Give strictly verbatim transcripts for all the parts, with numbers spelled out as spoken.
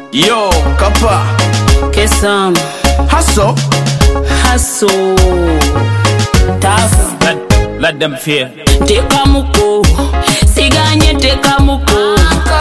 Yo, Kappa. Kesam. Hustle. Hustle. Tough. Let, let them fear. Teka muko. Siganye teka muko.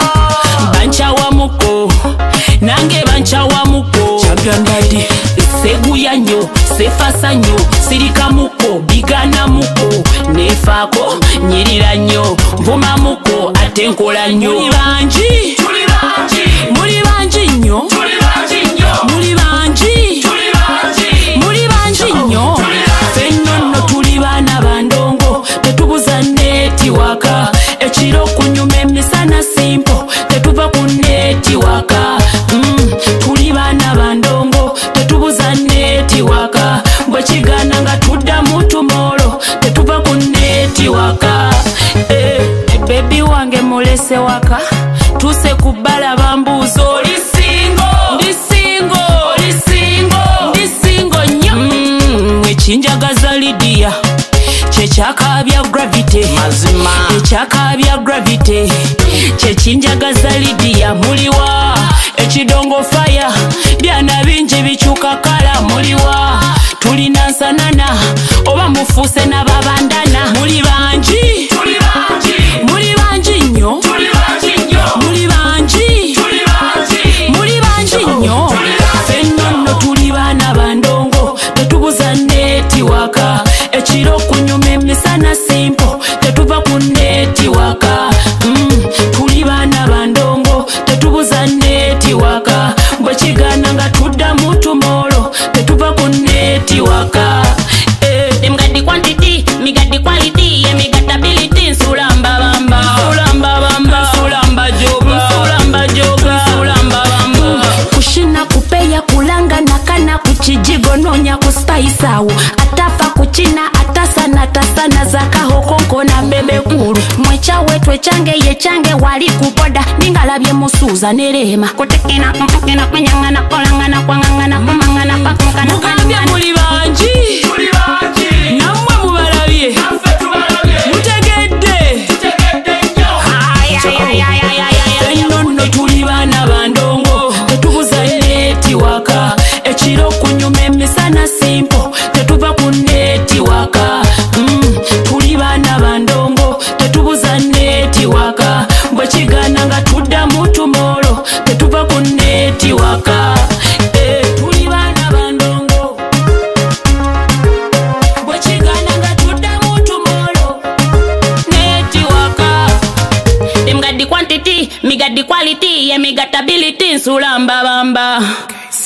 Bancha wa muko. Nange bancha wa muko. Champion daddy. Seguya nyo. Sefasa nyo. Sirika muko. Bigana muko. Nefako. Nyirira nyo. Mpuma muko. Atenkola nyo. Muli banji. Tuli banji. Muli banji nyo. Tuli banji nyo. Muli banji. Tuli banji. Muli banji nyo. Fennono tuli bana bandongo. Tetubuza neti waka. Echiro kunyuma emisana simpo. Tetuva ku neti waka. Mm, tuli bana bandongo. Tetubuza neti waka. Bwe kigana nga tudda mu tumolo. Tetuva ku neti waka. Eh, baby wange mulese waka. Tuse kubala bambuzo. Oli singo. Ndi singo. Oli singo. Ndi singo nyo. Mm, echinjagaza Lydia. Chechakabya gravity. Mazima. Chechakabya gravity. Chechinjagaza Lydia. Muliwa. Echidongo fire. Byana bingi bichuka kala. Muliwa. Tulina nsanana. Oba mufuse na babandana. Muli banji. Tuli banji. Muli banji nyo. Tuli banji nyo. Muli banji. Tuli banji. Muli banji nyo. Fennono tuli bana bandongo. Tetubuza neti waka. Echiro kunyuma emisana simpo. Tetuva ku neti waka. Mm, tuli bana bandongo. Tetubuza neti waka. Bwe kigana nga tudda mu tumolo. Tetuva ku neti waka. Eh, them got the quantity, me got the quality, yeah, me got the ability. Sulamba bamba, sulamba bamba, sulamba joga, sulamba joga, sulamba bamba. Kushina kupeya kulanga nakana kuchijigo nonya kuspice awo. Atafa kuchina atasana tasana zaka hokonko na bebe kuru. Mwecha wetu echange yechange wali kupoda ningalabye musuza nerema. Kotekena kokena kwenyangana kolangana kwangangana kumangana pakungana. Mugambye muli banji. Tuli banji. Namwe mubalabye. Naffe tubalabye. Mutegedde. Tutegedde nnyo. Fennono tuli bana bandongo. Tetubuza neti waka. Echiro kunyuma emisana simpo. Tetuva ku neti waka. Mm, tuli bana bandongo. Tetubuza neti waka. Bwe kigana nga tudda mu tumolo. Tetuva ku neti waka. Eh, tuli bana bandongo. Bwe kigana nga tudda mu tumolo. Neti waka. Them got the quantity, me got the quality, yeah, me got ability. Sulamba bamba.